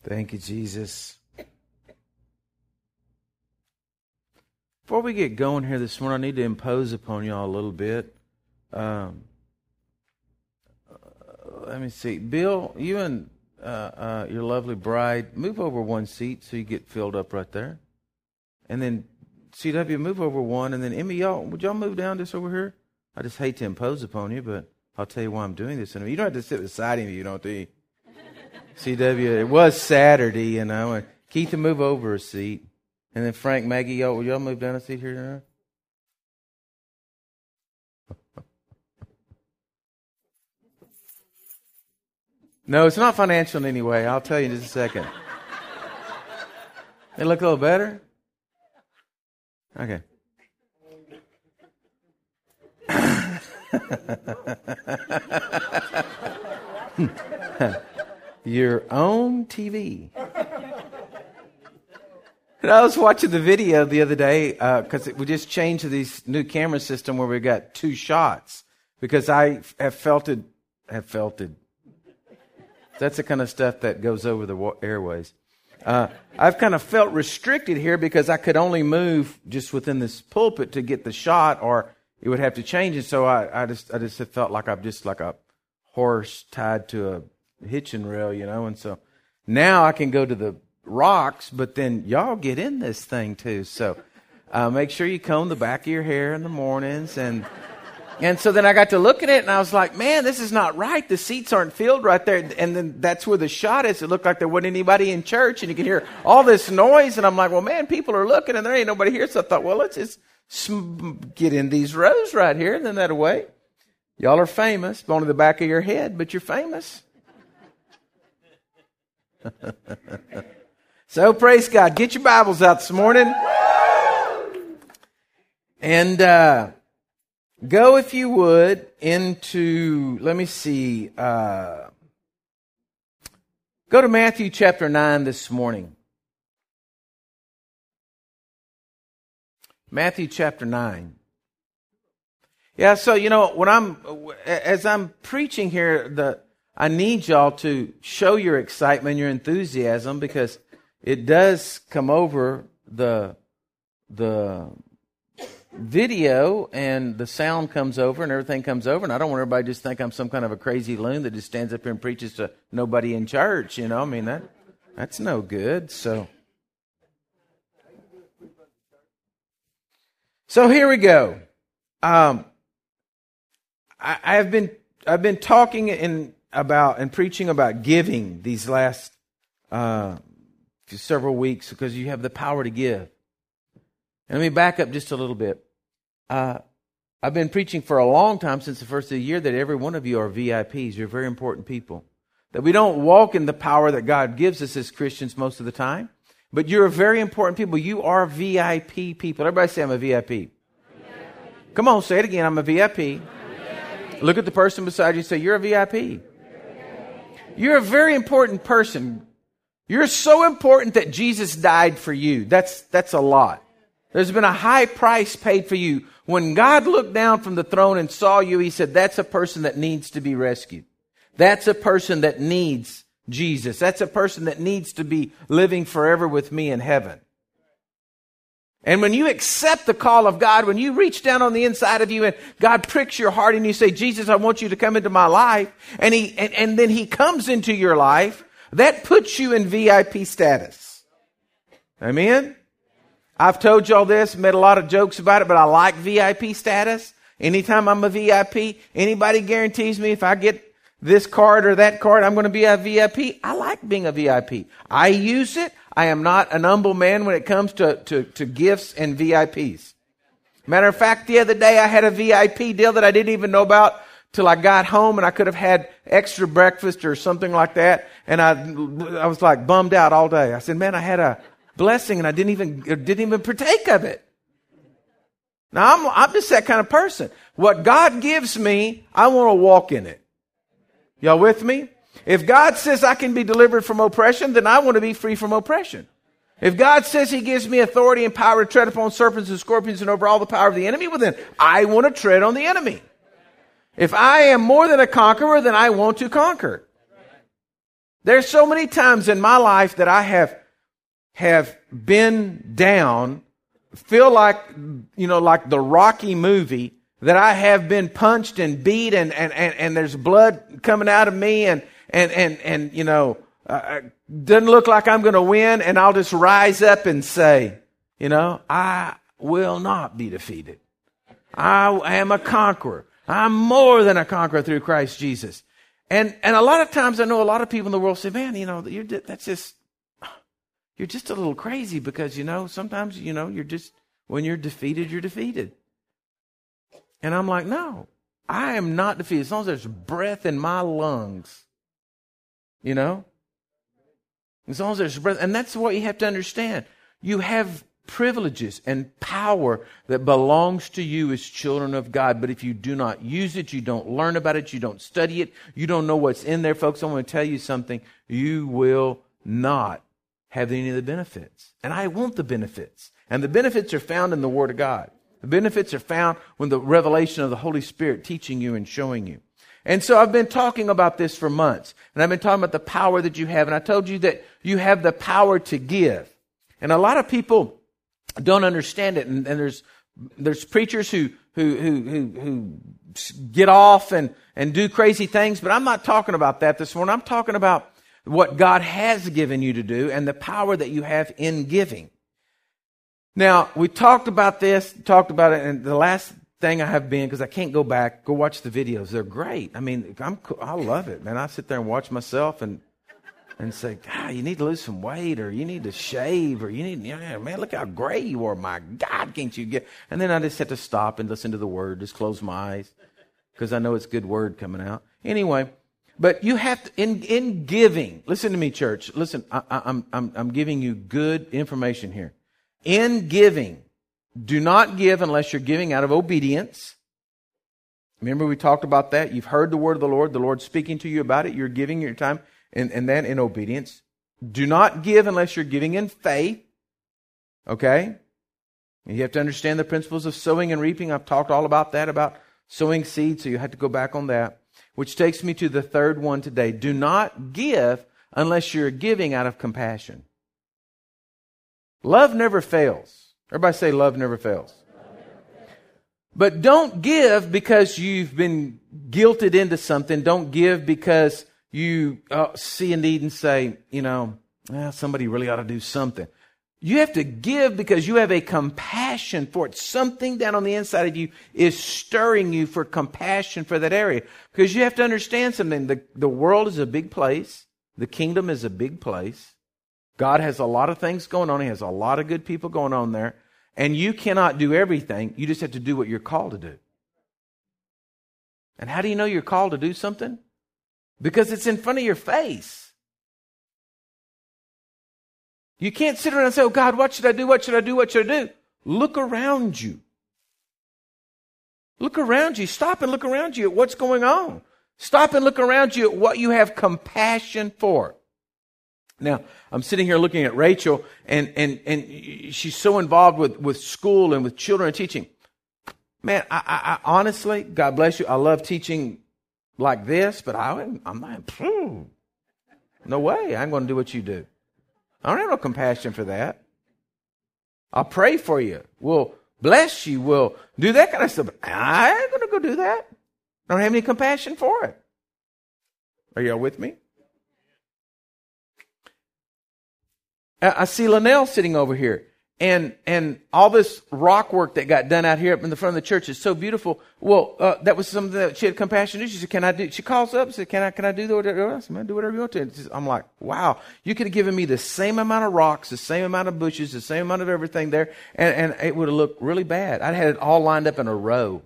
Thank you, Jesus. Before we get going here this morning, I need to impose upon y'all a little bit. Let me see. Bill, you and your lovely bride, move over one seat so you get filled up right there. And then CW, move over one. And then Emmy, would y'all move down just over here? I just hate to impose upon you, but I'll tell you why I'm doing this. You don't have to sit beside him if you don't, do you? CW, it was Saturday, you know. And Keith, move over a seat. And then Frank, Maggie, will y'all move down a seat here now? No, it's not financial in any way. I'll tell you in just a second. They look a little better? Okay. Your own TV. And I was watching the video the other day because we just changed to this new camera system where we got 2 shots because I have felt it. That's the kind of stuff that goes over the airways. I've kind of felt restricted here because I could only move just within this pulpit to get the shot, or it would have to change. And so I just felt like I'm just like a horse tied to a hitching rail, you know. And so now I can go to the rocks, but then y'all get in this thing too. So make sure you comb the back of your hair in the mornings. And so then I got to look at it, and I was like, man, this is not right. The seats aren't filled right there. And then that's where the shot is. It looked like there wasn't anybody in church, and you can hear all this noise. And I'm like, well, man, people are looking, and there ain't nobody here. So I thought, well, let's just get in these rows right here, and then that away. Y'all are famous. Only the back of your head, but you're famous. So praise God. Get your Bibles out this morning. And go, if you would, into, let me see, go to Matthew chapter 9 this morning. Matthew chapter 9. Yeah, so, you know, as I'm preaching here, I need y'all to show your excitement, your enthusiasm, because it does come over the video, and the sound comes over, and everything comes over, and I don't want everybody to just think I'm some kind of a crazy loon that just stands up here and preaches to nobody in church, you know. I mean, that's no good. So here we go. I've been talking about and preaching about giving these last several weeks because you have the power to give. And let me back up just a little bit. I've been preaching for a long time, since the first of the year, that every one of you are VIPs. You're very important people. That we don't walk in the power that God gives us as Christians most of the time. But you're very important people. You are VIP people. Everybody say, I'm a VIP. Come on, say it again. I'm a VIP. Look at the person beside you and say, you're a VIP. You're a very important person. You're so important that Jesus died for you. That's a lot. There's been a high price paid for you. When God looked down from the throne and saw you, He said, that's a person that needs to be rescued. That's a person that needs Jesus. That's a person that needs to be living forever with me in heaven. And when you accept the call of God, when you reach down on the inside of you and God pricks your heart and you say, Jesus, I want you to come into my life, and then He comes into your life, that puts you in VIP status. Amen? I've told y'all this, made a lot of jokes about it, but I like VIP status. Anytime I'm a VIP, anybody guarantees me if I get this card or that card, I'm going to be a VIP. I like being a VIP. I use it. I am not an humble man when it comes to gifts and VIPs. Matter of fact, the other day I had a VIP deal that I didn't even know about till I got home, and I could have had extra breakfast or something like that. And I was like bummed out all day. I said, man, I had a blessing and I didn't even partake of it. Now I'm just that kind of person. What God gives me, I want to walk in it. Y'all with me? If God says I can be delivered from oppression, then I want to be free from oppression. If God says He gives me authority and power to tread upon serpents and scorpions and over all the power of the enemy, well then I want to tread on the enemy. If I am more than a conqueror, then I want to conquer. There's so many times in my life that I have been down, feel like, like the Rocky movie, that I have been punched and beat and there's blood coming out of me and doesn't look like I'm going to win, and I'll just rise up and say, I will not be defeated. I am a conqueror. I'm more than a conqueror through Christ Jesus. And a lot of times I know a lot of people in the world say, man, you're just a little crazy because, sometimes, you're just, when you're defeated, you're defeated. And I'm like, no, I am not defeated. As long as there's breath in my lungs, as long as there's breath. And that's what you have to understand. You have privileges and power that belongs to you as children of God. But if you do not use it, you don't learn about it, you don't study it, you don't know what's in there, folks, I'm going to tell you something. You will not have any of the benefits. And I want the benefits. And the benefits are found in the Word of God. The benefits are found when the revelation of the Holy Spirit teaching you and showing you. And so I've been talking about this for months. And I've been talking about the power that you have. And I told you that you have the power to give. And a lot of people don't understand it. And there's preachers who get off and do crazy things. But I'm not talking about that this morning. I'm talking about what God has given you to do and the power that you have in giving. Now, we talked about it, and the last thing I have been, because I can't go back, go watch the videos. They're great. I mean, I love it, man. I sit there and watch myself and say, God, you need to lose some weight, or you need to shave, or you need, man, look how gray you are. My God, can't you get? And then I just have to stop and listen to the Word, just close my eyes, because I know it's good Word coming out. Anyway, but you have to, in giving, listen to me, church. Listen, I'm giving you good information here. In giving, do not give unless you're giving out of obedience. Remember, we talked about that. You've heard the word of the Lord's speaking to you about it. You're giving your time and then in obedience. Do not give unless you're giving in faith. Okay? And you have to understand the principles of sowing and reaping. I've talked all about that, about sowing seeds, so you have to go back on that. Which takes me to the third one today. Do not give unless you're giving out of compassion. Love never fails. Everybody say love never fails. But don't give because you've been guilted into something. Don't give because you see a need and say, somebody really ought to do something. You have to give because you have a compassion for it. Something down on the inside of you is stirring you for compassion for that area. Because you have to understand something. The world is a big place. The kingdom is a big place. God has a lot of things going on. He has a lot of good people going on there. And you cannot do everything. You just have to do what you're called to do. And how do you know you're called to do something? Because it's in front of your face. You can't sit around and say, oh God, what should I do? What should I do? What should I do? Look around you. Look around you. Stop and look around you at what's going on. Stop and look around you at what you have compassion for. Now, I'm sitting here looking at Rachel, and she's so involved with school and with children and teaching. Man, I honestly, God bless you, I love teaching like this, but I'm not, no way, I'm going to do what you do. I don't have no compassion for that. I'll pray for you. We'll bless you. We'll do that kind of stuff. But I ain't going to go do that. I don't have any compassion for it. Are y'all with me? I see Linnell sitting over here, and all this rock work that got done out here up in the front of the church is so beautiful. Well, that was something that she had compassion to. She said, "Can I do?" She calls up and said, "Can I do whatever? I said, do whatever you want to." I'm like, "Wow, you could have given me the same amount of rocks, the same amount of bushes, the same amount of everything there, and it would have looked really bad. I'd had it all lined up in a row.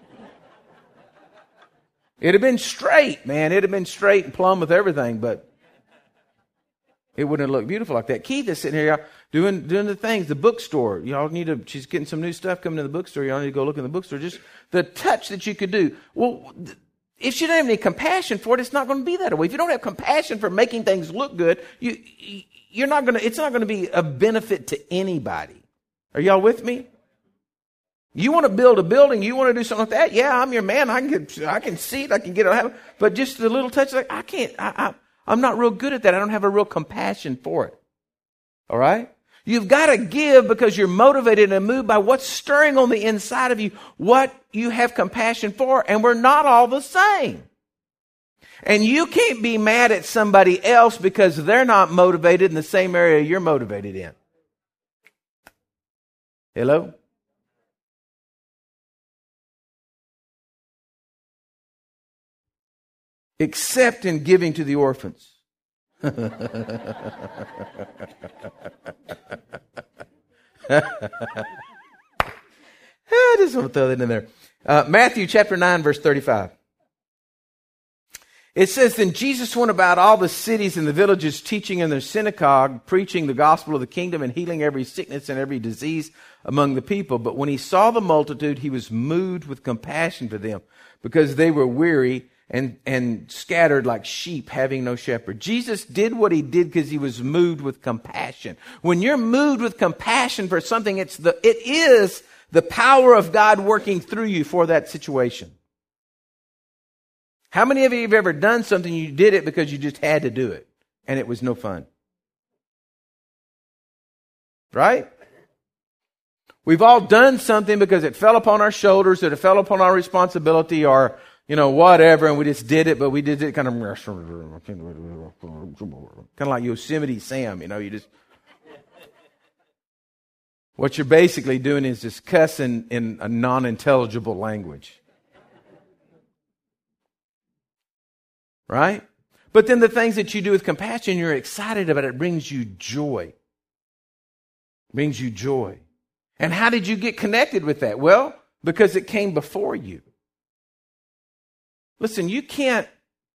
It'd have been straight, man. It'd have been straight and plumb with everything, but it wouldn't have looked beautiful like that." Keith is sitting here, y'all, doing the things. The bookstore, y'all need to. She's getting some new stuff coming to the bookstore. Y'all need to go look in the bookstore. Just the touch that you could do. Well, if you don't have any compassion for it, it's not going to be that way. If you don't have compassion for making things look good, you're not going to. It's not going to be a benefit to anybody. Are y'all with me? You want to build a building, you want to do something like that. Yeah, I'm your man. I can see it. I can get it. But just the little touch, like I can't. I'm not real good at that. I don't have a real compassion for it. All right? You've got to give because you're motivated and moved by what's stirring on the inside of you, what you have compassion for, and we're not all the same. And you can't be mad at somebody else because they're not motivated in the same area you're motivated in. Hello? Except in giving to the orphans. I just want to throw that in there. Matthew chapter 9, verse 35. It says, Then Jesus went about all the cities and the villages, teaching in their synagogue, preaching the gospel of the kingdom, and healing every sickness and every disease among the people. But when he saw the multitude, he was moved with compassion for them, because they were weary and scattered like sheep having no shepherd. Jesus did what he did because he was moved with compassion. When you're moved with compassion for something, it is the power of God working through you for that situation. How many of you have ever done something, you did it because you just had to do it, and it was no fun? Right? We've all done something because it fell upon our shoulders, or it fell upon our responsibility, or whatever, and we just did it, but we did it kind of like Yosemite Sam, you just... What you're basically doing is just cussing in a non-intelligible language. Right? But then the things that you do with compassion, you're excited about it, brings you joy. Brings you joy. And how did you get connected with that? Well, because it came before you. Listen, you can't...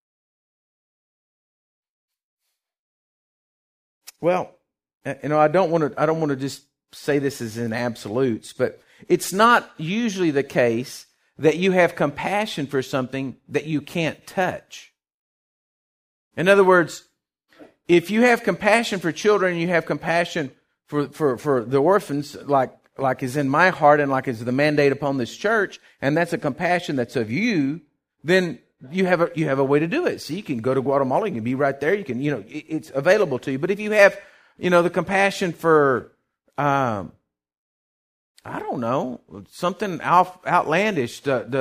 Well, I don't want to just say this as in absolutes, but it's not usually the case that you have compassion for something that you can't touch. In other words, if you have compassion for children, you have compassion for the orphans, like is in my heart and like is the mandate upon this church, and that's a compassion that's of you, then you have a way to do it. So you can go to Guatemala, you can be right there, you can, it's available to you. But if you have, the compassion for, I don't know, something outlandish,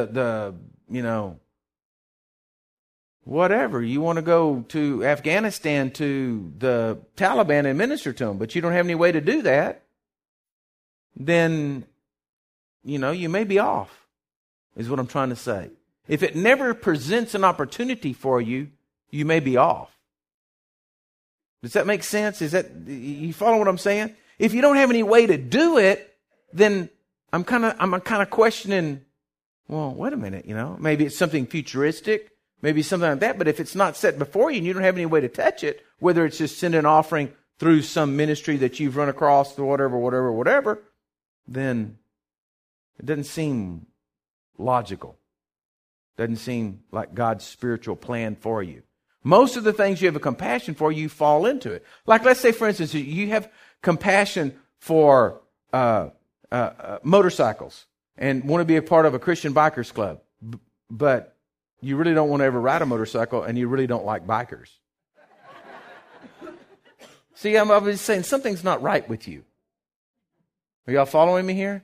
whatever. You want to go to Afghanistan to the Taliban and minister to them, but you don't have any way to do that, then, you may be off, is what I'm trying to say. If it never presents an opportunity for you, you may be off. Does that make sense? You follow what I'm saying? If you don't have any way to do it, then I'm kind of questioning, well, wait a minute, maybe it's something futuristic, maybe something like that, but if it's not set before you and you don't have any way to touch it, whether it's just send an offering through some ministry that you've run across or whatever, then it doesn't seem logical. Doesn't seem like God's spiritual plan for you. Most of the things you have a compassion for, you fall into it. Like, let's say, for instance, you have compassion for motorcycles and want to be a part of a Christian bikers club, but you really don't want to ever ride a motorcycle and you really don't like bikers. See, I'm just saying something's not right with you. Are y'all following me here?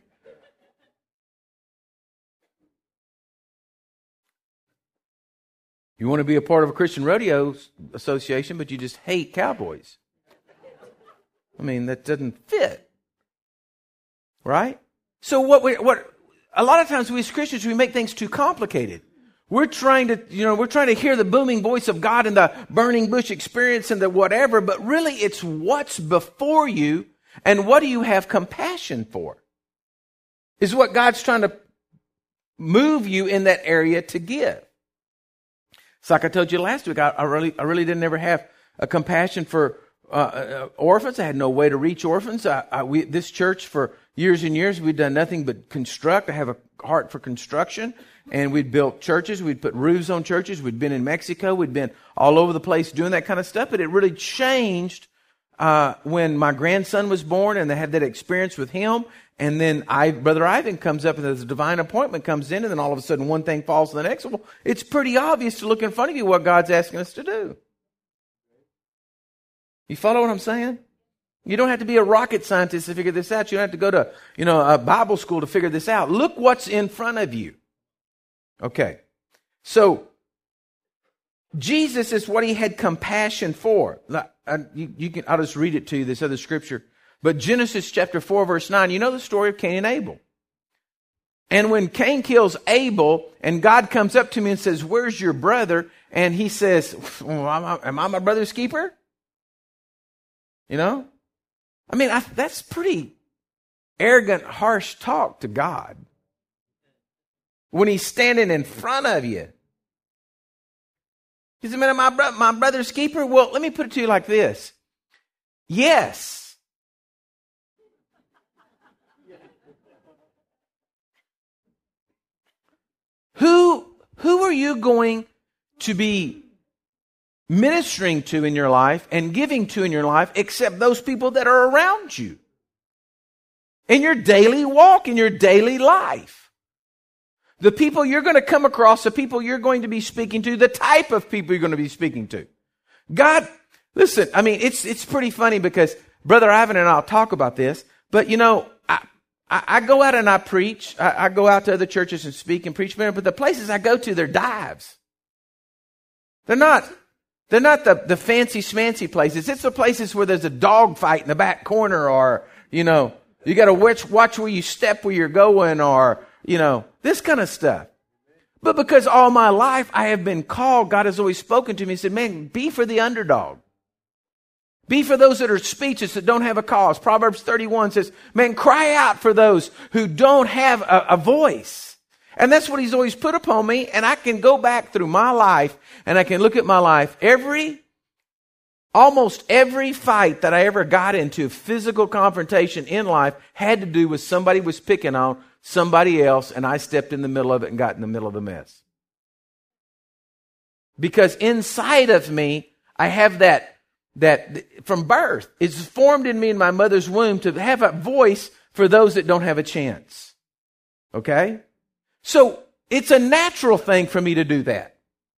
You want to be a part of a Christian rodeo association, but you just hate cowboys. I mean, that doesn't fit. Right? So what a lot of times we as Christians, we make things too complicated. We're trying to hear the booming voice of God and the burning bush experience and the whatever, but really it's what's before you and what do you have compassion for is what God's trying to move you in that area to give. It's like I told you last week, I really didn't ever have a compassion for orphans. I had no way to reach orphans. This church for years and years, we'd done nothing but construct. I have a heart for construction, and we'd built churches. We'd put roofs on churches. We'd been in Mexico. We'd been all over the place doing that kind of stuff. But it really changed when my grandson was born, and I had that experience with him. And then Brother Ivan comes up, and the divine appointment comes in, and then all of a sudden one thing falls to the next. Well, it's pretty obvious to look in front of you what God's asking us to do. You follow what I'm saying? You don't have to be a rocket scientist to figure this out. You don't have to go to, a Bible school to figure this out. Look what's in front of you. Okay. So, Jesus is what he had compassion for. I'll just read it to you, this other scripture. But Genesis chapter 4, verse 9, you know the story of Cain and Abel. And when Cain kills Abel, and God comes up to me and says, where's your brother? And he says, am I my brother's keeper? That's pretty arrogant, harsh talk to God. When he's standing in front of you. He said, man, my brother's keeper? Well, let me put it to you like this. Yes. Who are you going to be ministering to in your life and giving to in your life except those people that are around you? In your daily walk, in your daily life. The people you're going to come across, the people you're going to be speaking to, the type of people you're going to be speaking to. God, listen, it's pretty funny because Brother Ivan and I'll talk about this, but I go out and I preach. I go out to other churches and speak and preach, but the places I go to, they're dives. They're not the fancy schmancy places. It's the places where there's a dog fight in the back corner, or, you got to watch where you step where you're going, or, this kind of stuff. But because all my life I have been called, God has always spoken to me and said, man, be for the underdog. Be for those that are speechless, that don't have a cause. Proverbs 31 says, man, cry out for those who don't have a voice. And that's what he's always put upon me. And I can go back through my life and I can look at my life. Almost every fight that I ever got into, physical confrontation in life, had to do with somebody was picking on somebody else, and I stepped in the middle of it and got in the middle of the mess. Because inside of me, I have that from birth. It's formed in me in my mother's womb to have a voice for those that don't have a chance. Okay? So, it's a natural thing for me to do that.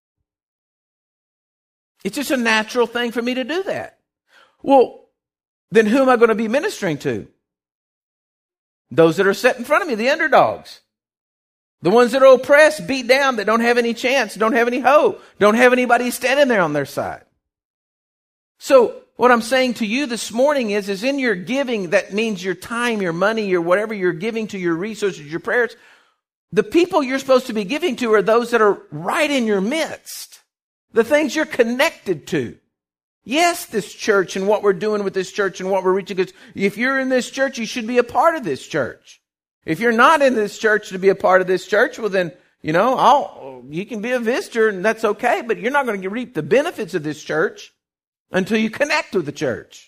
It's just a natural thing for me to do that. Well, then who am I going to be ministering to? Those that are set in front of me, the underdogs. The ones that are oppressed, beat down, that don't have any chance, don't have any hope, don't have anybody standing there on their side. So, what I'm saying to you this morning is in your giving, that means your time, your money, your whatever you're giving to, your resources, your prayers, the people you're supposed to be giving to are those that are right in your midst. The things you're connected to. Yes, this church and what we're doing with this church and what we're reaching. Because if you're in this church, you should be a part of this church. If you're not in this church to be a part of this church, well then, you can be a visitor and that's okay, but you're not going to reap the benefits of this church until you connect with the church.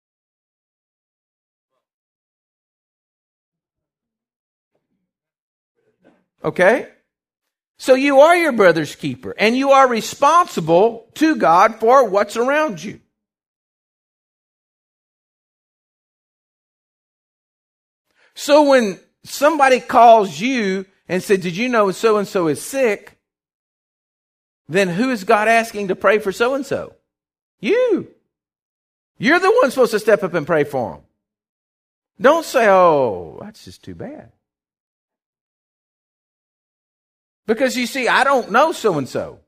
Okay? So you are your brother's keeper, and you are responsible to God for what's around you. So when somebody calls you and says, did you know so-and-so is sick? Then who is God asking to pray for so-and-so? You. You're the one supposed to step up and pray for them. Don't say, oh, that's just too bad. Because you see, I don't know so-and-so.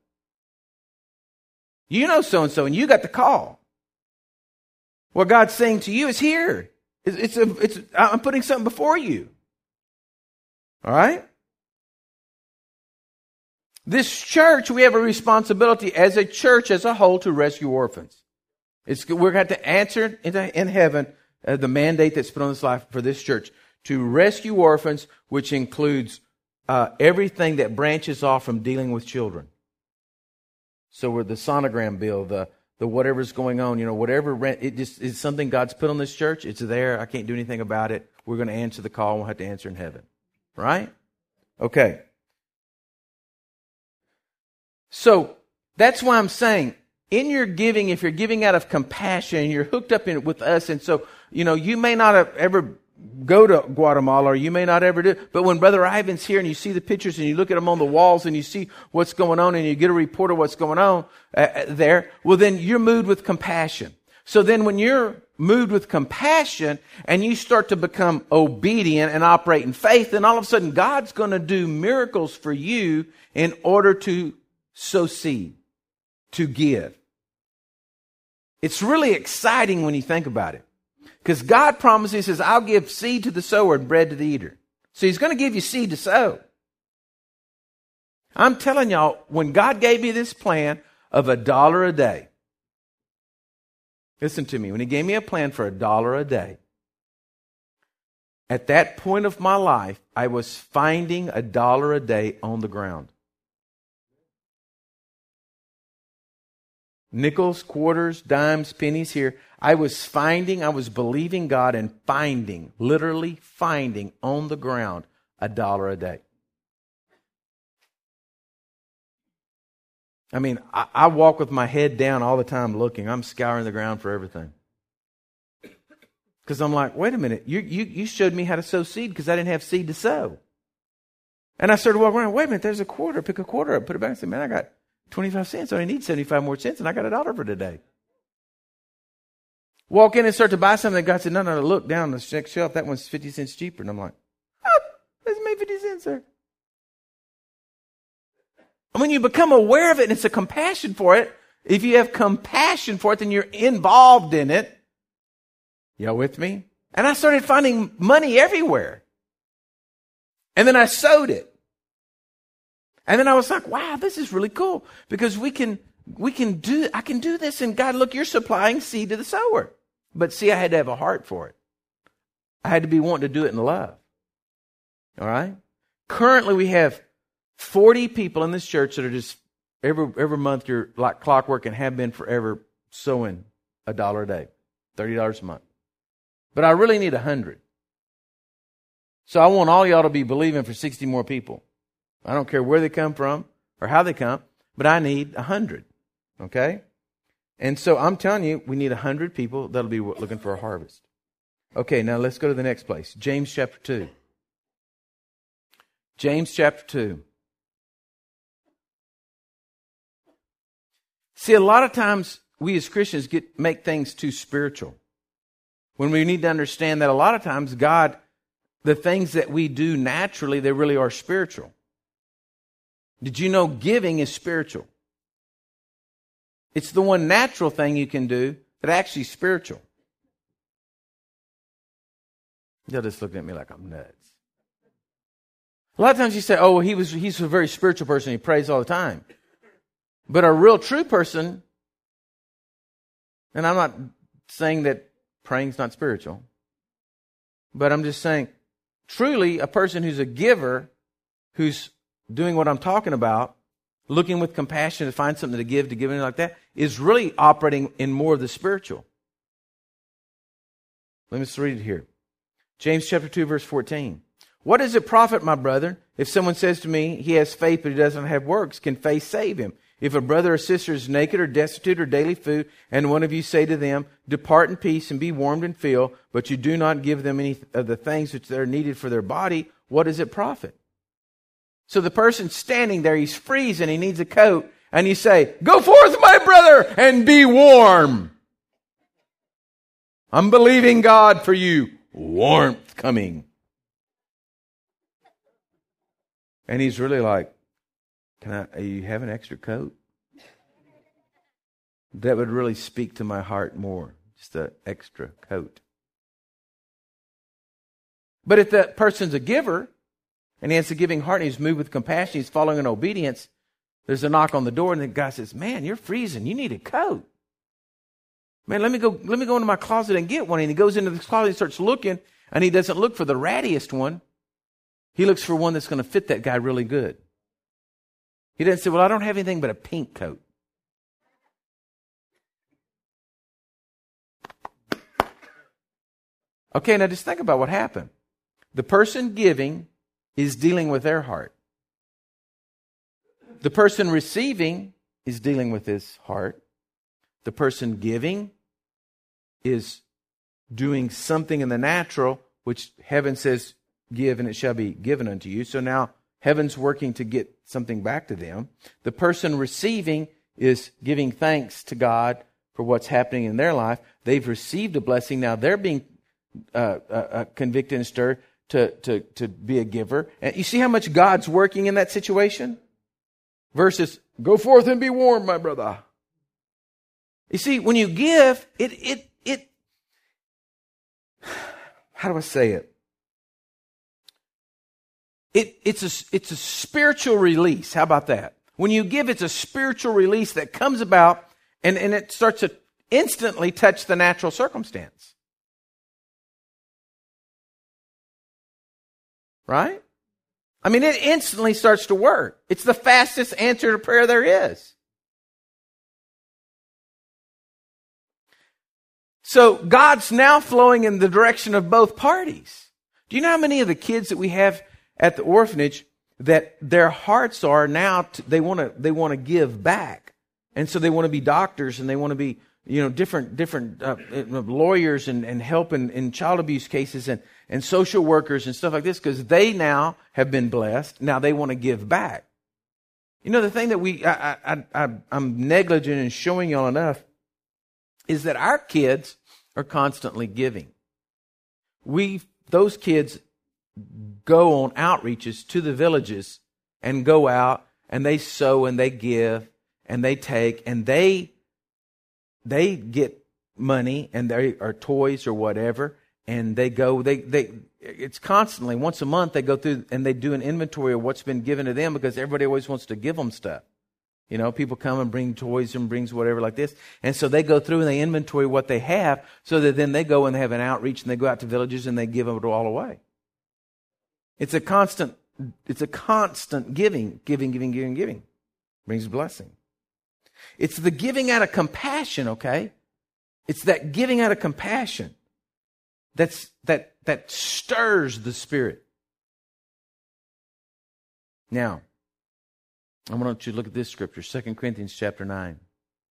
You know so-and-so, and you got the call. What God's saying to you is here. I'm putting something before you. All right? This church, we have a responsibility as a church as a whole to rescue orphans. We're going to answer in heaven the mandate that's put on this life for this church to rescue orphans, which includes everything that branches off from dealing with children. So with the sonogram bill, the whatever's going on, whatever, it just is something God's put on this church. It's there. I can't do anything about it. We're going to answer the call. We'll have to answer in heaven. Right? Okay. So that's why I'm saying, in your giving, if you're giving out of compassion, you're hooked up with us, and so, you may not have ever go to Guatemala, or you may not ever do. But when Brother Ivan's here and you see the pictures and you look at them on the walls and you see what's going on and you get a report of what's going on there, well, then you're moved with compassion. So then when you're moved with compassion and you start to become obedient and operate in faith, then all of a sudden God's going to do miracles for you in order to sow seed, to give. It's really exciting when you think about it. Because God promises, He says, I'll give seed to the sower and bread to the eater. So He's going to give you seed to sow. I'm telling y'all, when God gave me this plan of $1 a day, listen to me, when He gave me a plan for $1 a day, at that point of my life, I was finding $1 a day on the ground. Nickels, quarters, dimes, pennies here. I was believing God and literally finding on the ground $1 a day. I mean, I walk with my head down all the time looking. I'm scouring the ground for everything. Because I'm like, wait a minute, you showed me how to sow seed because I didn't have seed to sow. And I started walking around, wait a minute, there's a quarter. Pick a quarter up, put it back and say, man, I got 25 cents. I only need 75 more cents, and I got $1 for today. Walk in and start to buy something. God said, no, look down the shelf. That one's 50 cents cheaper. And I'm like, oh, it's made 50 cents, sir. When you become aware of it and it's a compassion for it, if you have compassion for it, then you're involved in it. Y'all with me? And I started finding money everywhere. And then I sowed it. And then I was like, wow, this is really cool. Because I can do this. And God, look, you're supplying seed to the sower. But see, I had to have a heart for it. I had to be wanting to do it in love. All right? Currently, we have 40 people in this church that are just, every month you're like clockwork and have been forever sowing $1 a day, $30 a month. But I really need 100. So I want all y'all to be believing for 60 more people. I don't care where they come from or how they come, but I need 100. Okay? And so I'm telling you, we need 100 people that'll be looking for a harvest. Okay, now let's go to the next place. James chapter 2. James chapter 2. See, a lot of times we as Christians make things too spiritual. When we need to understand that a lot of times God, the things that we do naturally, they really are spiritual. Did you know giving is spiritual? It's the one natural thing you can do that actually is spiritual. Y'all just looking at me like I'm nuts. A lot of times you say, oh, well, he's a very spiritual person. He prays all the time. But a real true person, and I'm not saying that praying's not spiritual, but I'm just saying, truly a person who's a giver, who's doing what I'm talking about, looking with compassion to find something to give anything like that, is really operating in more of the spiritual. Let me just read it here. James chapter 2, verse 14. What does it profit, my brother, if someone says to me, he has faith but he doesn't have works? Can faith save him? If a brother or sister is naked or destitute of daily food, and one of you say to them, depart in peace and be warmed and filled, but you do not give them any of the things which are needed for their body, what does it profit? So the person standing there, he's freezing, he needs a coat, and you say, go forth, my brother, and be warm. I'm believing God for you. Warmth coming. And he's really like, you have an extra coat? That would really speak to my heart more. Just an extra coat. But if that person's a giver, and he has a giving heart, and he's moved with compassion, he's following in obedience, there's a knock on the door, and the guy says, man, you're freezing. You need a coat. Man, let me go into my closet and get one. And he goes into the closet and starts looking, and he doesn't look for the rattiest one. He looks for one that's going to fit that guy really good. He doesn't say, well, I don't have anything but a pink coat. Okay, now just think about what happened. The person giving is dealing with their heart. The person receiving is dealing with his heart. The person giving is doing something in the natural, which heaven says, give and it shall be given unto you. So now heaven's working to get something back to them. The person receiving is giving thanks to God for what's happening in their life. They've received a blessing. Now they're being convicted and stirred to be a giver. And you see how much God's working in that situation? Versus, go forth and be warned, my brother. You see, when you give, it how do I say it? It's a spiritual release. How about that? When you give, it's a spiritual release that comes about and it starts to instantly touch the natural circumstance. Right? I mean, it instantly starts to work. It's the fastest answer to prayer there is. So God's now flowing in the direction of both parties. Do you know how many of the kids that we have at the orphanage that their hearts are now they want to give back, and so they want to be doctors and they want to be different lawyers and help in child abuse cases and social workers and stuff like this because they now have been blessed. Now they want to give back. You know, the thing that I'm negligent in showing y'all enough is that our kids are constantly giving. Those kids go on outreaches to the villages and go out and they sow and they give and they take and they get money and they are toys or whatever and they go it's constantly once a month they go through and they do an inventory of what's been given to them because everybody always wants to give them stuff. You know, people come and bring toys and brings whatever like this. And so they go through and they inventory what they have so that then they go and they have an outreach and they go out to villages and they give it all away. It's a constant giving. Brings blessing. It's the giving out of compassion, okay? It's that giving out of compassion that stirs the Spirit. Now, I want you to look at this scripture, 2 Corinthians chapter 9.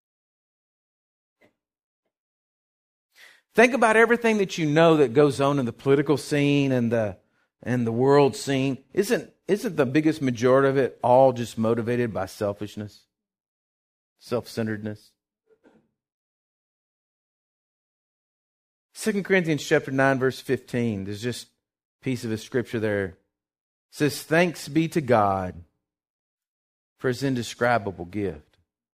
Think about everything that you know that goes on in the political scene and the world scene. Isn't the biggest majority of it all just motivated by selfishness? Self-centeredness? 2 Corinthians chapter 9, verse 15. There's just a piece of a scripture there. It says, thanks be to God for His indescribable gift.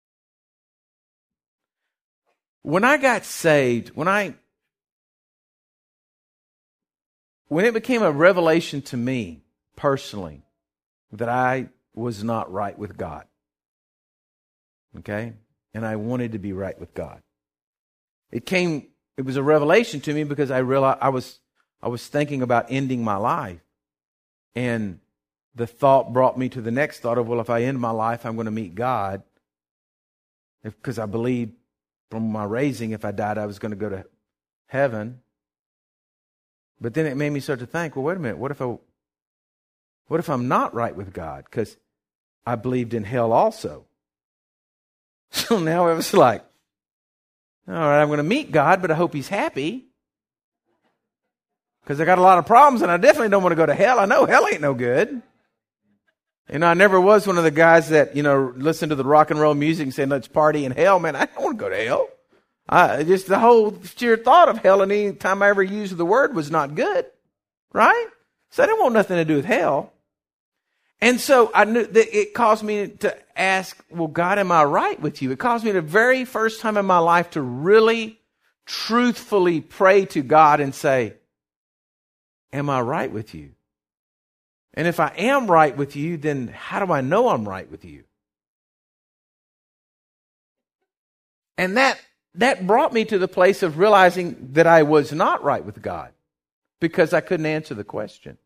When I got saved, when it became a revelation to me personally that I was not right with God, okay, and I wanted to be right with God, it was a revelation to me because I realized I was thinking about ending my life, and the thought brought me to the next thought of, well, if I end my life, I'm going to meet God, because I believed from my raising, if I died, I was going to go to heaven. But then it made me start to think, well, wait a minute, what if I'm not right with God? Because I believed in hell also. So now it was like, all right, I'm going to meet God, but I hope He's happy. Because I got a lot of problems and I definitely don't want to go to hell. I know hell ain't no good. You know, I never was one of the guys that, listen to the rock and roll music and say, let's party in hell. Man, I don't want to go to hell. Just the whole sheer thought of hell and any time I ever used the word was not good. Right? So I didn't want nothing to do with hell. And so I knew that it caused me to ask, well, God, am I right with you? It caused me the very first time in my life to really, truthfully pray to God and say, am I right with you? And if I am right with you, then how do I know I'm right with you? And that brought me to the place of realizing that I was not right with God because I couldn't answer the question.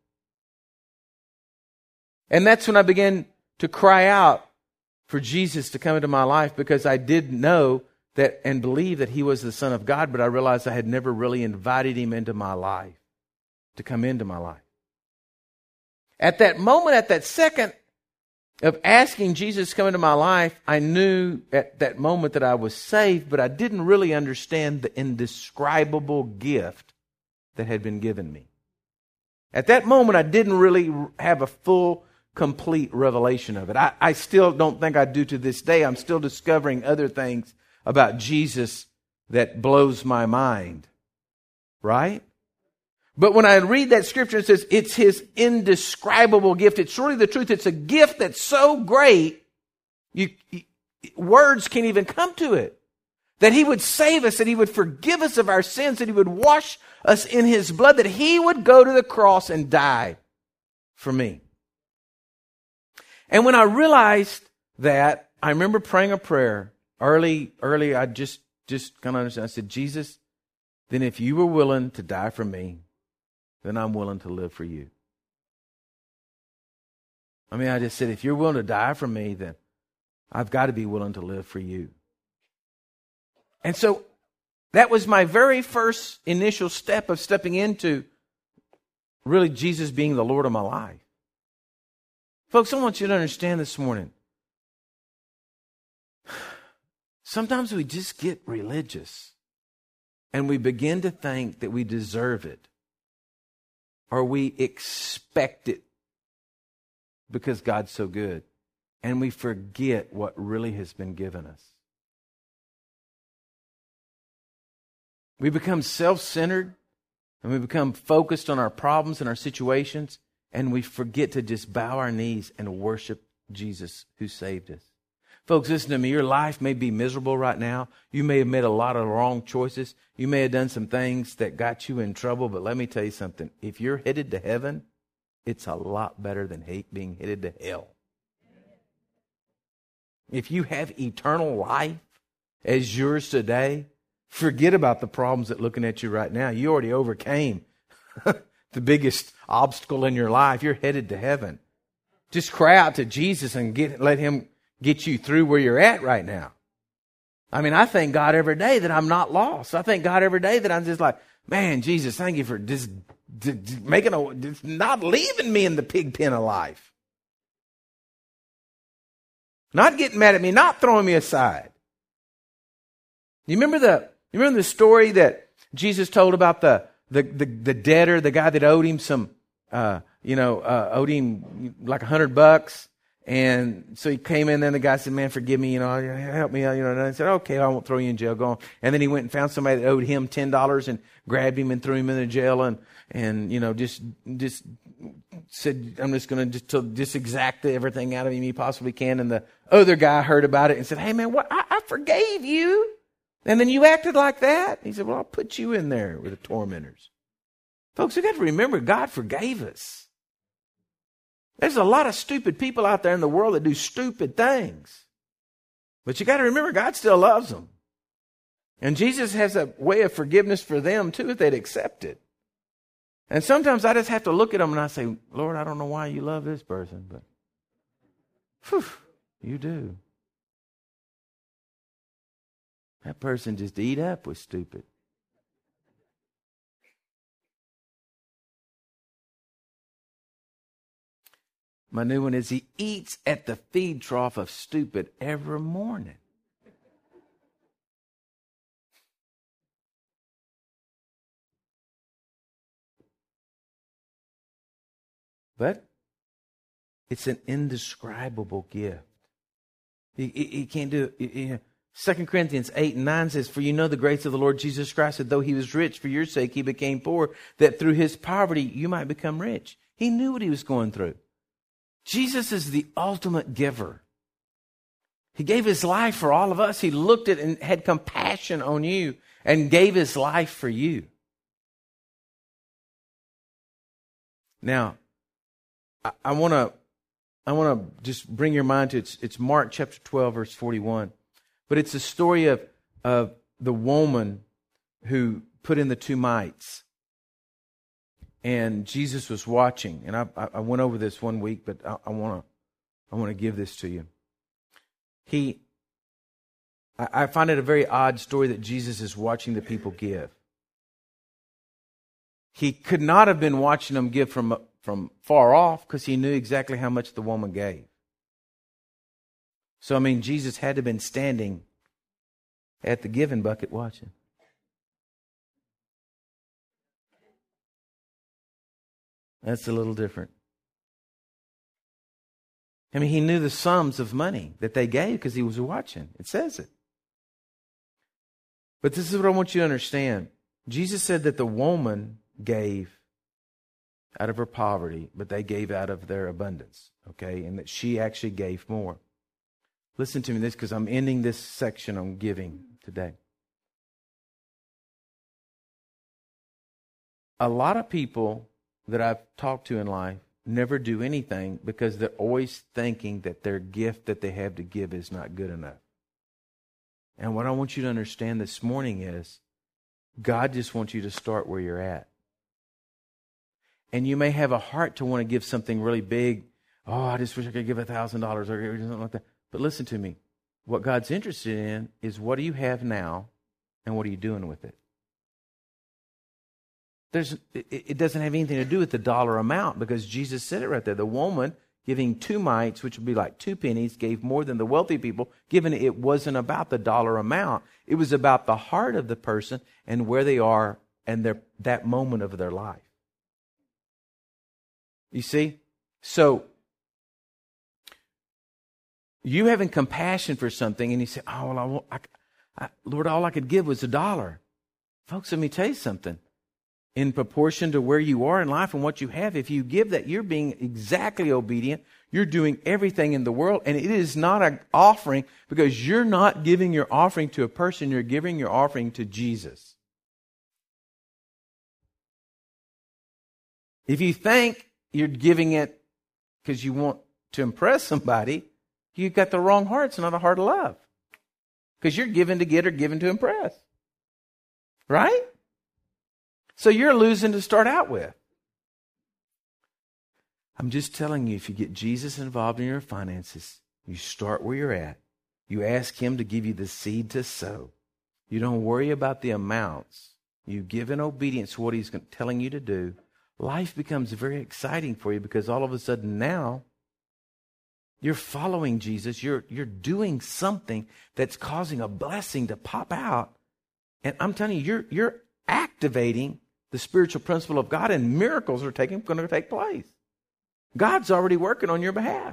And that's when I began to cry out for Jesus to come into my life because I did know that and believe that He was the Son of God, but I realized I had never really invited Him into my life, to come into my life. At that moment, at that second of asking Jesus to come into my life, I knew at that moment that I was saved, but I didn't really understand the indescribable gift that had been given me. At that moment, I didn't really have a full, complete revelation of it. I still don't think I do to this day. I'm still discovering other things about Jesus that blows my mind. Right? But when I read that scripture, it says it's His indescribable gift. It's really the truth. It's a gift that's so great, words can't even come to it. That He would save us, that He would forgive us of our sins, that He would wash us in His blood, that He would go to the cross and die for me. And when I realized that, I remember praying a prayer early. I just kind of understand. I said, Jesus, then if you were willing to die for me, then I'm willing to live for you. I mean, I just said, if you're willing to die for me, then I've got to be willing to live for you. And so that was my very first initial step of stepping into really Jesus being the Lord of my life. Folks, I want you to understand this morning. Sometimes we just get religious and we begin to think that we deserve it or we expect it because God's so good. And we forget what really has been given us. We become self-centered and we become focused on our problems and our situations, and we forget to just bow our knees and worship Jesus who saved us. Folks, listen to me. Your life may be miserable right now. You may have made a lot of wrong choices. You may have done some things that got you in trouble, but let me tell you something. If you're headed to heaven, it's a lot better than being headed to hell. If you have eternal life as yours today, forget about the problems that are looking at you right now. You already overcame the biggest obstacle in your life. You're headed to heaven. Just cry out to Jesus and let Him get you through where you're at right now. I mean, I thank God every day that I'm not lost. I thank God every day that I'm just like, man, Jesus, thank you for just not leaving me in the pig pen of life. Not getting mad at me, not throwing me aside. You remember the story that Jesus told about the debtor, the guy that owed him owed him like $100, and so he came in. Then the guy said, "Man, forgive me, help me out, And I said, "Okay, I won't throw you in jail. Go on." And then he went and found somebody that owed him $10 and grabbed him and threw him in the jail and just said, "I'm just going to just exact everything out of him he possibly can." And the other guy heard about it and said, "Hey, man, what? I forgave you. And then you acted like that?" He said, "Well, I'll put you in there with the tormentors." Folks, we got to remember God forgave us. There's a lot of stupid people out there in the world that do stupid things. But you got to remember God still loves them. And Jesus has a way of forgiveness for them too if they'd accept it. And sometimes I just have to look at them and I say, "Lord, I don't know why you love this person, but whew, you do. That person just eat up with stupid." My new one is, he eats at the feed trough of stupid every morning. But it's an indescribable gift. He can't do it. 2 Corinthians 8:9 says, "For you know the grace of the Lord Jesus Christ, that though He was rich, for your sake He became poor, that through His poverty you might become rich." He knew what He was going through. Jesus is the ultimate giver. He gave His life for all of us. He looked at and had compassion on you and gave His life for you. Now, I want to just bring your mind to it's Mark chapter 12, verse 41. But it's a story of the woman who put in the 2 mites. And Jesus was watching. And I went over this one week, but I want to give this to you. I find it a very odd story that Jesus is watching the people give. He could not have been watching them give from far off because He knew exactly how much the woman gave. So, Jesus had to have been standing at the giving bucket watching. That's a little different. He knew the sums of money that they gave because He was watching. It says it. But this is what I want you to understand. Jesus said that the woman gave out of her poverty, but they gave out of their abundance, okay? And that she actually gave more. Listen to me this, because I'm ending this section on giving today. A lot of people that I've talked to in life never do anything because they're always thinking that their gift that they have to give is not good enough. And what I want you to understand this morning is God just wants you to start where you're at. And you may have a heart to want to give something really big. Oh, I just wish I could give $1,000 or something like that. But listen to me. What God's interested in is, what do you have now and what are you doing with it? It doesn't have anything to do with the dollar amount, because Jesus said it right there. The woman giving 2 mites, which would be like 2 pennies, gave more than the wealthy people, given it wasn't about the dollar amount. It was about the heart of the person and where they are and that moment of their life. You see? So, you having compassion for something, and you say, oh, well, Lord, all I could give was $1. Folks, let me tell you something. In proportion to where you are in life and what you have, if you give that, you're being exactly obedient. You're doing everything in the world, and it is not an offering, because you're not giving your offering to a person. You're giving your offering to Jesus. If you think you're giving it because you want to impress somebody, you've got the wrong heart. It's not a heart of love, because you're given to get or given to impress. Right? So you're losing to start out with. I'm just telling you, if you get Jesus involved in your finances, you start where you're at. You ask Him to give you the seed to sow. You don't worry about the amounts. You give in obedience to what He's telling you to do. Life becomes very exciting for you, because all of a sudden now you're following Jesus. You're doing something that's causing a blessing to pop out. And I'm telling you, you're activating the spiritual principle of God, and miracles are going to take place. God's already working on your behalf.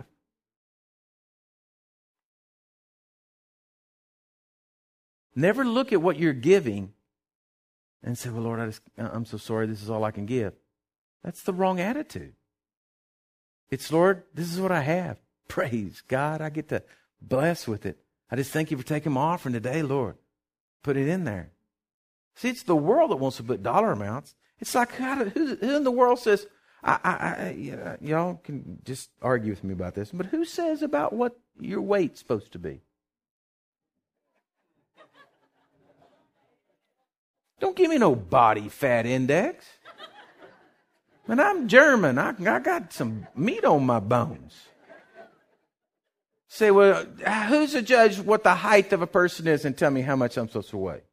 Never look at what you're giving and say, well, Lord, I'm so sorry, this is all I can give. That's the wrong attitude. It's, Lord, this is what I have. Praise God, I get to bless with it. I just thank you for taking my offering today, Lord. Put it in there. See, it's the world that wants to put dollar amounts. It's like, who in the world says, y'all can just argue with me about this, but who says about what your weight's supposed to be? Don't give me no body fat index. Man, I'm German. I got some meat on my bones. Say, well, who's to judge what the height of a person is and tell me how much I'm supposed to weigh?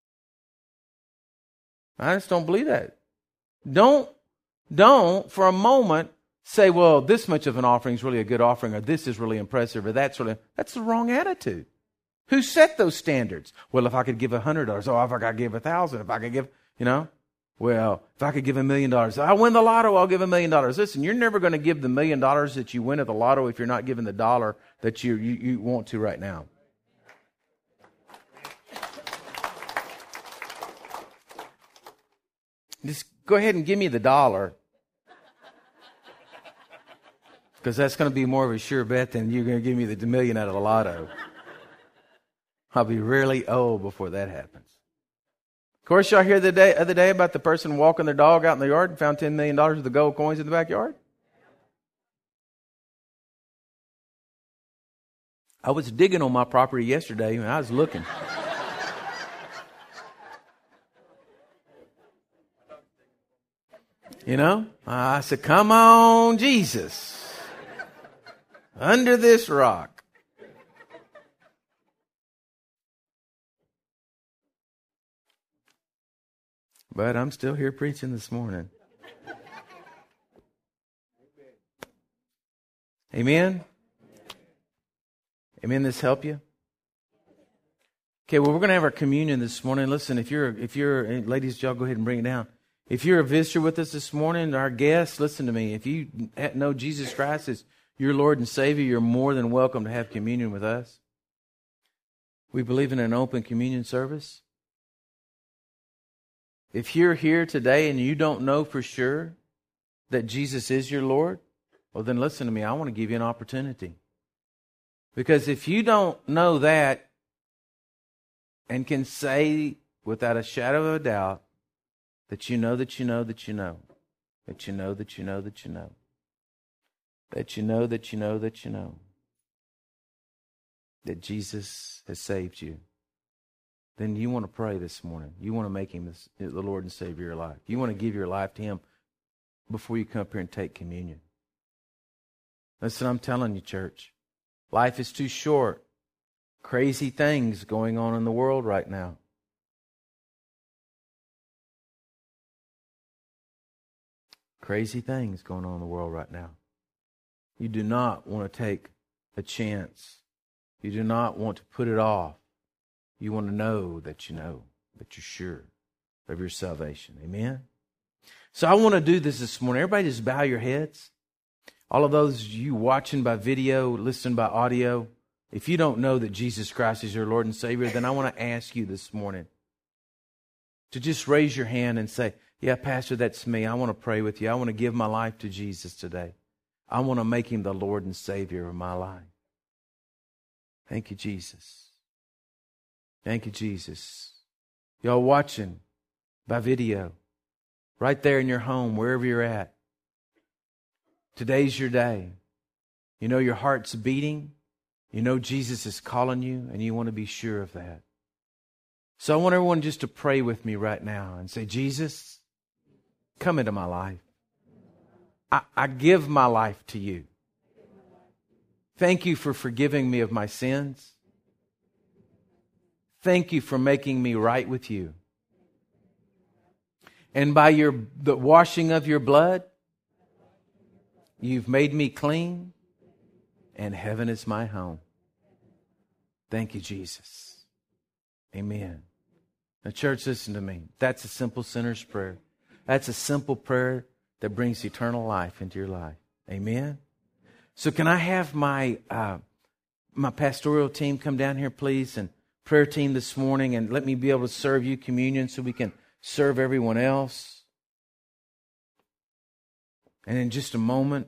I just don't believe that. Don't for a moment say, well, this much of an offering is really a good offering, or this is really impressive, or that's the wrong attitude. Who set those standards? Well, if I could give $100, if I could give $1,000, if I could give, well, if I could give $1 million, I win the lotto, I'll give $1 million. Listen, you're never going to give the $1 million that you win at the lotto if you're not giving the dollar that you want to right now. Just go ahead and give me the dollar, because that's going to be more of a sure bet than you're going to give me the $1 million out of the lotto. I'll be really old before that happens. Of course, y'all hear the other day about the person walking their dog out in the yard and found $10 million of the gold coins in the backyard? I was digging on my property yesterday and I was looking. I said, come on, Jesus. Under this rock. But I'm still here preaching this morning. Amen? Amen, this help you? Okay, well, we're going to have our communion this morning. Listen, if you're, ladies, y'all go ahead and bring it down. If you're a visitor with us this morning, our guests, listen to me. If you know Jesus Christ as your Lord and Savior, you're more than welcome to have communion with us. We believe in an open communion service. If you're here today and you don't know for sure that Jesus is your Lord, well, then listen to me. I want to give you an opportunity. Because if you don't know that and can say without a shadow of a doubt that you know that you know that you know, that you know that you know that you know, that you know that you know that you know, that Jesus has saved you, then you want to pray this morning. You want to make Him the Lord and Savior of your life. You want to give your life to Him before you come up here and take communion. Listen, I'm telling you, church, life is too short. Crazy things going on in the world right now. Crazy things going on in the world right now. You do not want to take a chance. You do not want to put it off. You want to know, that you're sure of your salvation. Amen? So I want to do this morning. Everybody just bow your heads. All of those you watching by video, listening by audio, if you don't know that Jesus Christ is your Lord and Savior, then I want to ask you this morning to just raise your hand and say, yeah, Pastor, that's me. I want to pray with you. I want to give my life to Jesus today. I want to make Him the Lord and Savior of my life. Thank you, Jesus. Thank you, Jesus. Y'all watching by video, right there in your home, wherever you're at. Today's your day. You know your heart's beating. You know Jesus is calling you, and you want to be sure of that. So I want everyone just to pray with me right now and say, Jesus, come into my life. I give my life to you. Thank you for forgiving me of my sins. Thank you for making me right with you. And by the washing of your blood, you've made me clean, and heaven is my home. Thank you, Jesus. Amen. Now, church, listen to me. That's a simple sinner's prayer. That's a simple prayer that brings eternal life into your life. Amen. So can I have my pastoral team come down here, please, and prayer team this morning, and let me be able to serve you communion so we can serve everyone else. And in just a moment,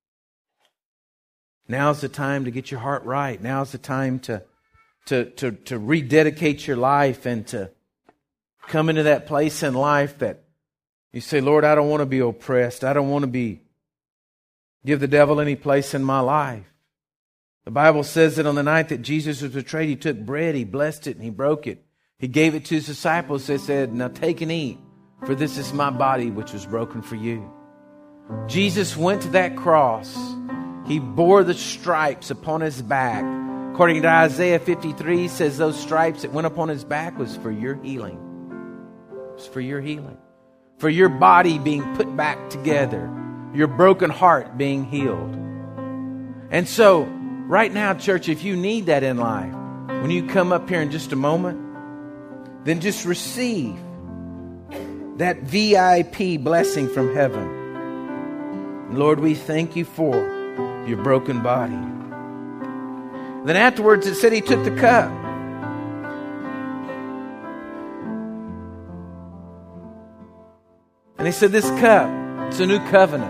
now's the time to get your heart right. Now's the time to rededicate your life and to come into that place in life that you say, Lord, I don't want to be oppressed. I don't want to give the devil any place in my life. The Bible says that on the night that Jesus was betrayed, He took bread, He blessed it, and He broke it. He gave it to His disciples. They said, now take and eat, for this is my body which was broken for you. Jesus went to that cross. He bore the stripes upon His back. According to Isaiah 53, says those stripes that went upon His back was for your healing. It was for your healing. For your body being put back together. Your broken heart being healed. And so, right now, church, if you need that in life, when you come up here in just a moment, then just receive that VIP blessing from heaven. Lord, we thank you for your broken body. Then afterwards it said He took the cup. And He said, this cup, it's a new covenant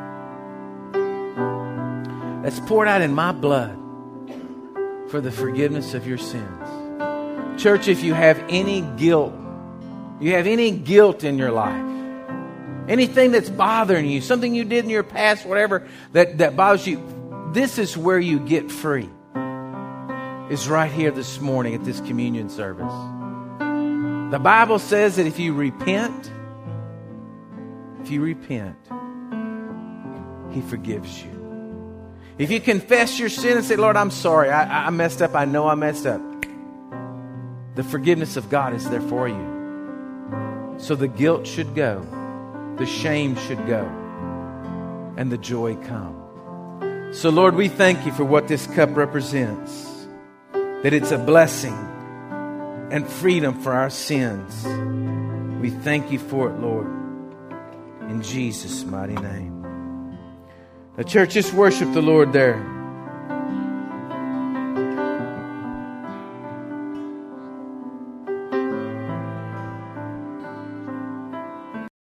that's poured out in my blood for the forgiveness of your sins. Church, if you have any guilt, in your life, anything that's bothering you, something you did in your past, whatever that bothers you, this is where you get free. Is right here this morning at this communion service. The Bible says that if you repent, He forgives you. If you confess your sin and say, Lord, I'm sorry, I messed up, I know I messed up, the forgiveness of God is there for you. So the guilt should go, the shame should go, and the joy come. So Lord, we thank you for what this cup represents, that it's a blessing and freedom for our sins. We thank you for it, Lord, in Jesus' mighty name. Now, church, just worship the Lord there.